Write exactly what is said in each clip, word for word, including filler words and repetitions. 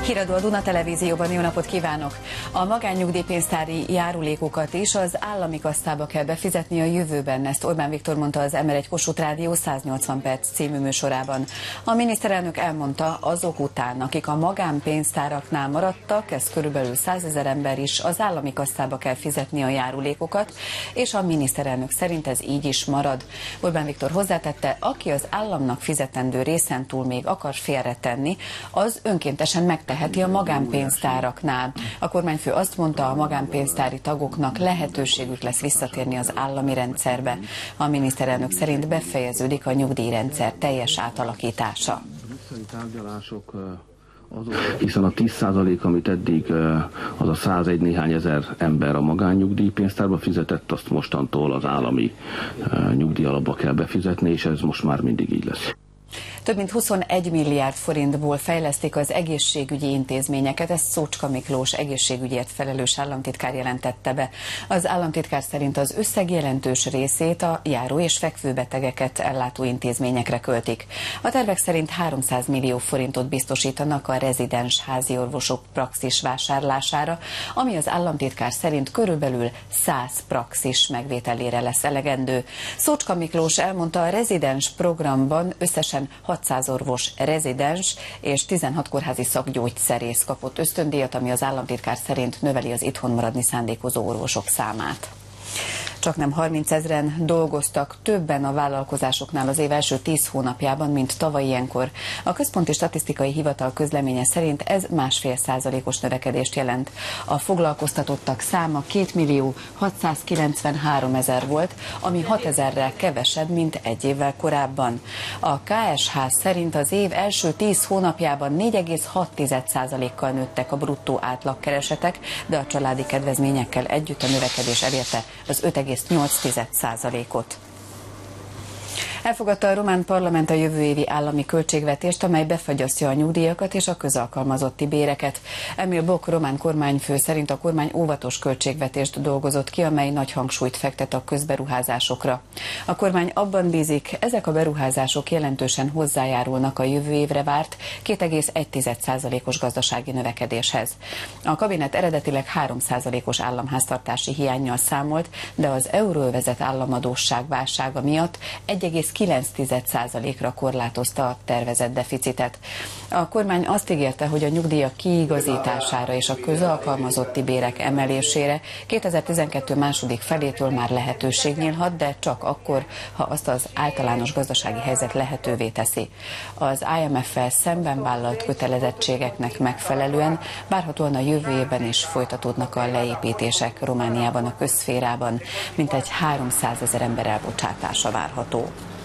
Híradó a Duna Televízióban, jó napot kívánok! A magánnyugdíjpénztári járulékokat is az állami kasztába kell befizetni a jövőben, ezt Orbán Viktor mondta az em el egy Kossuth Rádió száznyolcvan perc című műsorában. A miniszterelnök elmondta, azok után, akik a magánpénztáraknál maradtak, ez körülbelül százezer ember is, az állami kasztába kell fizetni a járulékokat, és a miniszterelnök szerint ez így is marad. Orbán Viktor hozzátette, aki az államnak fizetendő részen túl még akar félretenni, az önkéntesen megteheti a magánpénztáraknál. A kormányfő azt mondta, a magánpénztári tagoknak lehetőségük lesz visszatérni az állami rendszerbe. A miniszterelnök szerint befejeződik a nyugdíjrendszer teljes átalakítása. Hiszen a tíz százalék, amit eddig az a százegy néhány ezer ember a magánnyugdíjpénztárba fizetett, azt mostantól az állami nyugdíjalapba kell befizetni, és ez most már mindig így lesz. Több mint huszonegy milliárd forintból fejlesztik az egészségügyi intézményeket, ezt Szócska Miklós egészségügyért felelős államtitkár jelentette be. Az államtitkár szerint az összeg jelentős részét a járó- és fekvőbetegeket ellátó intézményekre költik. A tervek szerint háromszáz millió forintot biztosítanak a rezidens háziorvosok praxis vásárlására, ami az államtitkár szerint körülbelül száz praxis megvételére lesz elegendő. Szócska Miklós elmondta, a rezidens programban összesen hatszáz orvos rezidens és tizenhat kórházi szakgyógyszerész kapott ösztöndíjat, ami az államtitkár szerint növeli az itthon maradni szándékozó orvosok számát. Csaknem harmincezren dolgoztak többen a vállalkozásoknál az év első tíz hónapjában, mint tavaly ilyenkor. A Központi Statisztikai Hivatal közleménye szerint ez másfél százalékos növekedést jelent. A foglalkoztatottak száma kétmillió hatszázkilencvenháromezer volt, ami hatezerrel kevesebb, mint egy évvel korábban. A ká es há szerint az év első tíz hónapjában négy egész hat százalékkal nőttek a bruttó átlagkeresetek, de a családi kedvezményekkel együtt a növekedés elérte az öt egész nyolc százalékot. Elfogadta a román parlament a jövő évi állami költségvetést, amely befagyasztja a nyugdíjakat és a közalkalmazotti béreket. Emil Bok román kormányfő szerint a kormány óvatos költségvetést dolgozott ki, amely nagy hangsúlyt fektet a közberuházásokra. A kormány abban bízik, ezek a beruházások jelentősen hozzájárulnak a jövő évre várt két egész egy százalékos gazdasági növekedéshez. A kabinet eredetileg három százalékos államháztartási hiánnyal számolt, de az euróövezet államadósság válsága miatt egy egész kilenc százalékra korlátozta a tervezett deficitet. A kormány azt ígérte, hogy a nyugdíjak kiigazítására és a közalkalmazotti bérek emelésére kétezer-tizenkettő második felétől már lehetőség nyílhat, de csak akkor, ha azt az általános gazdasági helyzet lehetővé teszi. Az i em ef-fel szemben vállalt kötelezettségeknek megfelelően várhatóan a jövő évben is folytatódnak a leépítések Romániában, a közszférában, mintegy háromszázezer ember elbocsátása várható.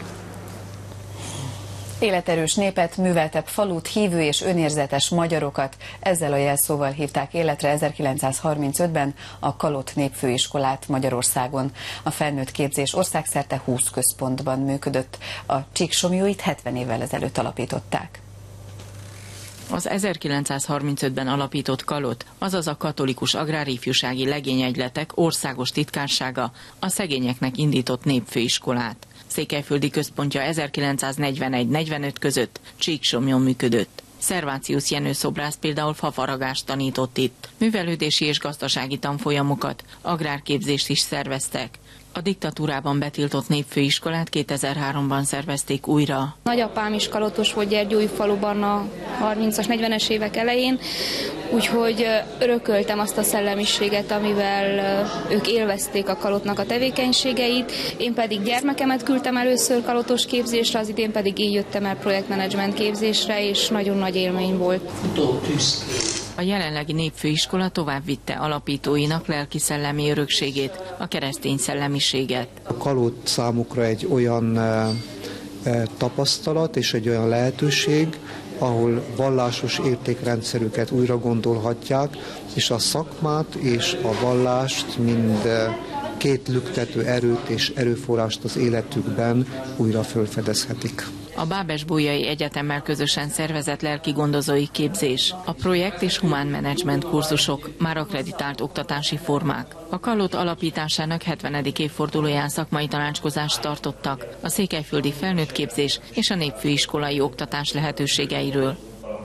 Életerős népet, műveltebb falut, hívő és önérzetes magyarokat, ezzel a jelszóval hívták életre ezerkilencszázharmincötben a Kalott Népfőiskolát Magyarországon. A felnőtt képzés országszerte húsz központban működött. A Csíksomlyóit hetven évvel ezelőtt alapították. Az ezerkilencszázharmincötben alapított Kalott, azaz a Katolikus Agrári-ifjúsági Legényegyletek országos titkársága a szegényeknek indított népfőiskolát. Székelyföldi központja ezerkilencszáznegyvenegy negyvenöt között Csíksomlyon működött. Szervácius Jenő szobrász például fafaragást tanított itt. Művelődési és gazdasági tanfolyamokat, agrárképzést is szerveztek. A diktatúrában betiltott népfőiskolát kétezer-háromban szervezték újra. Nagyapám is kalottos volt Gyergyóújfaluban a harmincas, negyvenes évek elején, úgyhogy örököltem azt a szellemiséget, amivel ők élvezték a Kalottnak a tevékenységeit. Én pedig gyermekemet küldtem először kalottos képzésre, az idén pedig így jöttem el projektmenedzsment képzésre, és nagyon nagy élmény volt. A jelenlegi népfőiskola tovább vitte alapítóinak lelki-szellemi örökségét, a keresztény szellemiséget. A Kalott számukra egy olyan e, e, tapasztalat és egy olyan lehetőség, ahol vallásos értékrendszerüket újra gondolhatják, és a szakmát és a vallást mind két lüktető erőt és erőforrást az életükben újra felfedezhetik. A Bábes-Bolyai Egyetemmel közösen szervezett lelkigondozói képzés, a projekt és humán menedzsment kurzusok, már akreditált oktatási formák. A Kalott alapításának hetvenedik évfordulóján szakmai tanácskozást tartottak a székelyföldi felnőtt képzés és a népfőiskolai oktatás lehetőségeiről.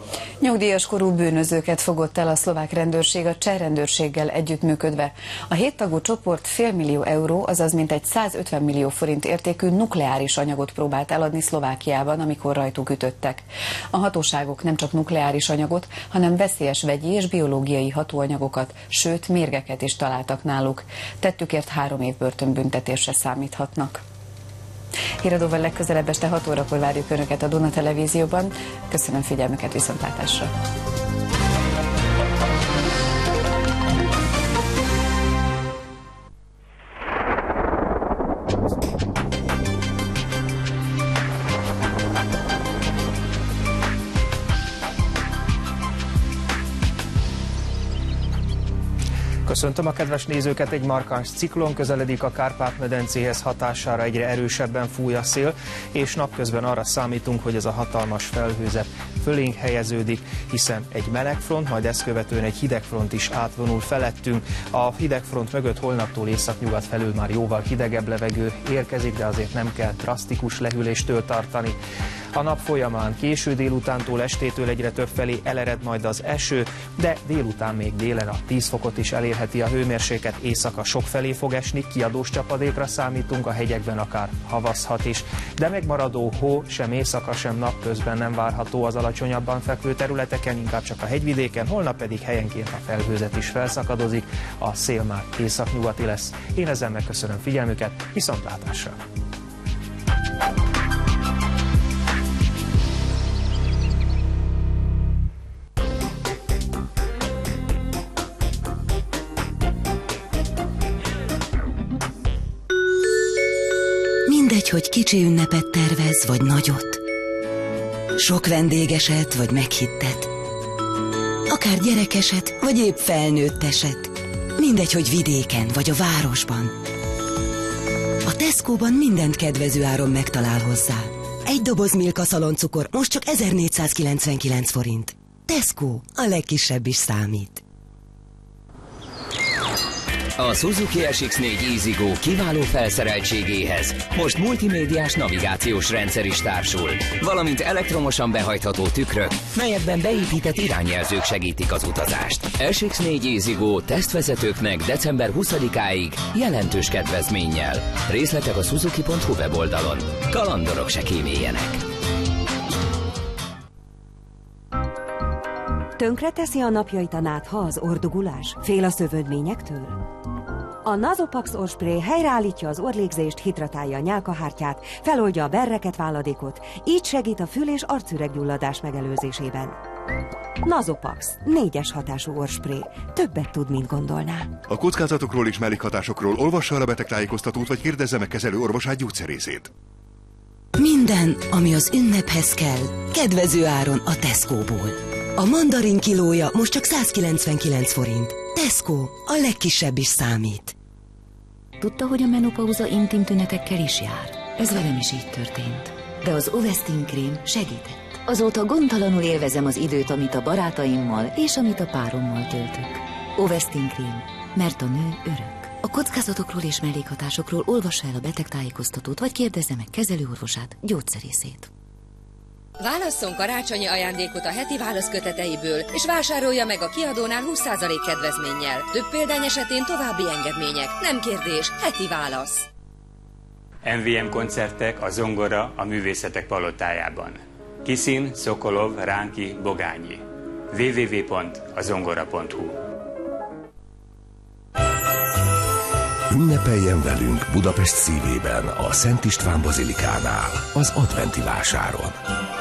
Nyugdíjas korú bűnözőket fogott el a szlovák rendőrség a cseh rendőrséggel együttműködve. A héttagú csoport félmillió euró, azaz mintegy százötven millió forint értékű nukleáris anyagot próbált eladni Szlovákiában, amikor rajtuk ütöttek. A hatóságok nem csak nukleáris anyagot, hanem veszélyes vegyi és biológiai hatóanyagokat, sőt mérgeket is találtak náluk. Tettükért három év börtönbüntetésre számíthatnak. Híradóval legközelebb este hat órakor várjuk Önöket a Duna Televízióban. Köszönöm figyelmüket, viszontlátásra! Köszöntöm a kedves nézőket, egy markáns ciklon közeledik a Kárpát-medencéhez, hatására egyre erősebben fúj a szél, és napközben arra számítunk, hogy ez a hatalmas felhőzet fölénk helyeződik, hiszen egy melegfront, majd ezt követően egy hidegfront is átvonul felettünk. A hidegfront mögött holnaptól északnyugat felül már jóval hidegebb levegő érkezik, de azért nem kell drasztikus lehűléstől tartani. A nap folyamán késő délutántól, estétől egyre több felé elered majd az eső, de délután még délen a tíz fokot is elérheti a hőmérséklet, éjszaka sok felé fog esni, kiadós csapadékra számítunk, a hegyekben akár havazhat is, de megmaradó hó sem éjszaka, sem napközben nem várható az alacsonyabban fekvő területeken, inkább csak a hegyvidéken, holnap pedig helyenként a felhőzet is felszakadozik, a szél már északnyugati lesz. Én ezzel megköszönöm figyelmüket, viszontlátásra! Mindegy, hogy kicsi ünnepet tervez, vagy nagyot. Sok vendégeset, vagy meghittet. Akár gyerekeset, vagy épp felnőtteset. Mindegy, hogy vidéken, vagy a városban. A Tesco-ban mindent kedvező áron megtalál hozzá. Egy doboz Milka szaloncukor most csak ezernégyszázkilencvenkilenc forint. Tesco, a legkisebb is számít. A Suzuki es iksz négy EasyGo kiváló felszereltségéhez most multimédiás navigációs rendszer is társul, valamint elektromosan behajtható tükrök, melyekben beépített irányjelzők segítik az utazást. es iksz négy EasyGo tesztvezetőknek december huszadikáig jelentős kedvezménnyel. Részletek a suzuki pont hu weboldalon. Kalandorok se kíméljenek. Tönkreteszi a napjait a nátha az ordugulás? Fél a szövődményektől? A Nasopax orrspray helyreállítja az orrlégzést, hidratálja a nyálkahártyát, feloldja a berreket, váladékot, így segít a fül- és arcüreggyulladás megelőzésében. Nasopax, négyes hatású orrspray. Többet tud, mint gondolná. A kockázatokról és mellékhatásokról olvassa el a betegtájékoztatót, vagy kérdezze meg kezelő orvosát, gyógyszerészét. Minden, ami az ünnephez kell, kedvező áron a Tesco-ból. A mandarin kilója most csak százkilencvenkilenc forint. Tesco, a legkisebb is számít. Tudta, hogy a menopauza intim tünetekkel is jár? Ez velem is így történt. De az Ovestin krém segített. Azóta gondtalanul élvezem az időt, amit a barátaimmal és amit a párommal töltök. Ovestin krém, mert a nő örök. A kockázatokról és mellékhatásokról olvassa el a betegtájékoztatót, vagy kérdezze meg kezelőorvosát, gyógyszerészét. Válasszon karácsonyi ajándékot a heti válasz köteteiből, és vásárolja meg a kiadónál húsz százalék kedvezménnyel. Több példány esetén további engedmények. Nem kérdés, heti válasz. em vé em koncertek a Zongora a Művészetek Palotájában. Kiszin, Szokolov, Ránki, Bogányi. double-u double-u double-u pont a zongora pont hu. Ünnepeljen velünk Budapest szívében, a Szent István Bazilikánál, az adventi vásáron.